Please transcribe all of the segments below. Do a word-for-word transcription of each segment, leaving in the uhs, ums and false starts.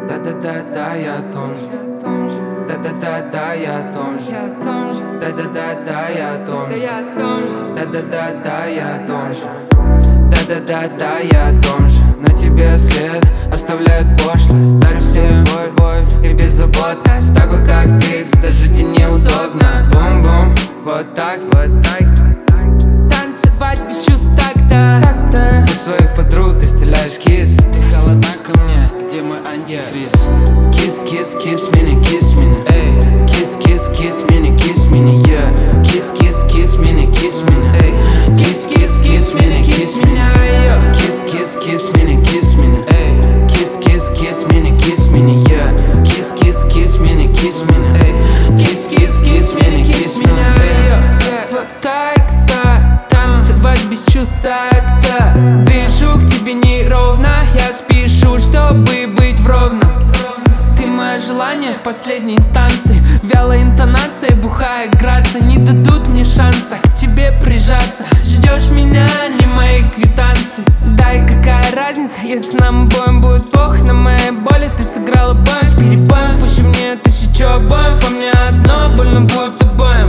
Да-да-да-да, я о том же. Да-да-да-да, я о том же. Да-да-да-да, я о том же. Да-да-да-да, я о том же. Да-да-да-да, я о том же. На тебе след оставляет пошлость. Дарю всем любовь и беззаботность. Такой как ты, даже тебе неудобно. Бум-бум, вот так, вот так. Танцевать без чувств так-то. У своих подруг ты стреляешь кис. Ты холодна ко мне, где мой антифриз? Kiss, kiss, kiss меня, kiss меня, эй. Kiss, kiss, kiss меня, kiss меня, yeah. Kiss, kiss, kiss меня, kiss меня, эй. Kiss, kiss, kiss меня, kiss меня, Kiss, kiss, kiss меня, kiss меня, эй. Kiss, kiss, kiss меня, kiss меня, yeah. Kiss, kiss, kiss меня, kiss меня, эй. Kiss, kiss, kiss меня, kiss меня, эй. Вот так-то, танцевать без чувств так-то. Дышу к тебе неровно, я спешу, чтобы быть вровно. Ты мое желание в последней инстанции. Вялая интонация, бухая грация не дадут мне шанса к тебе прижаться. Ждешь меня, не мои квитанции. Дай, какая разница, если нам обоим будет плохо. На моей боли ты сыграла боем с перебоем. Пусть мне тысячу обоим, помни одно, больно будет обоим.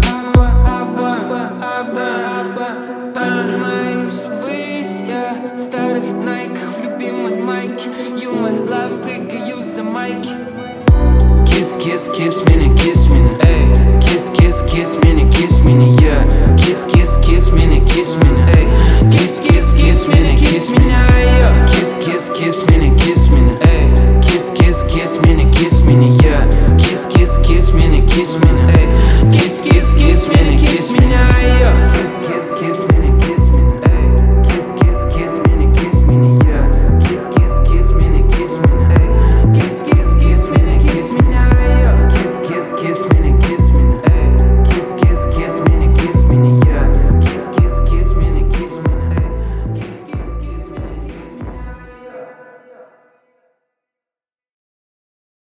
Поднимаюсь ввысь, я в старых найках, в любимой майке. You my love, прыгаю за майки. Kiss, kiss, kiss меня, kiss меня, эй. Kiss, kiss, kiss меня, kiss меня, yeah. Kiss, kiss, kiss меня, kiss меня, эй.